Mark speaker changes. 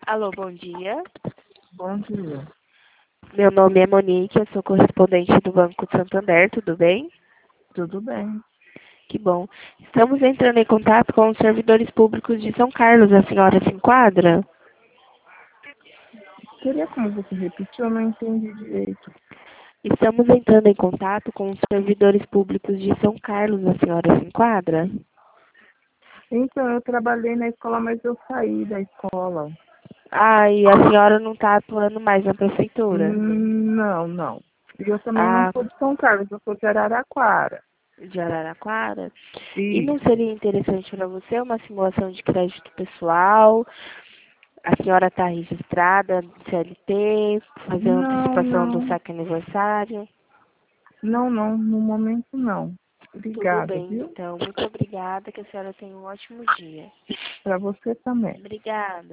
Speaker 1: Alô, bom dia.
Speaker 2: Bom dia.
Speaker 1: Meu nome é Monique, eu sou correspondente do Banco Santander, tudo bem?
Speaker 2: Tudo bem.
Speaker 1: Que bom. Estamos entrando em contato com os servidores públicos de São Carlos. A senhora se enquadra?
Speaker 2: Seria como você repetiu? Eu não entendi direito.
Speaker 1: Estamos entrando em contato com os servidores públicos de São Carlos. A senhora se enquadra?
Speaker 2: Então, eu trabalhei na escola, mas eu saí da escola.
Speaker 1: Ah, e a senhora não está atuando mais na prefeitura?
Speaker 2: Não. E eu também não
Speaker 1: Ah,
Speaker 2: sou de São Carlos, eu sou de Araraquara.
Speaker 1: de Araraquara? E não
Speaker 2: Isso.
Speaker 1: seria interessante para você uma simulação de crédito pessoal? A senhora está registrada no CLT, fazer a
Speaker 2: Não,
Speaker 1: antecipação do
Speaker 2: não.
Speaker 1: saque aniversário?
Speaker 2: Não. No momento, não.
Speaker 1: Tudo
Speaker 2: Obrigada,
Speaker 1: bem,
Speaker 2: viu?
Speaker 1: então. Muito obrigada, que a senhora tenha um ótimo dia.
Speaker 2: Para você também.
Speaker 1: Obrigada.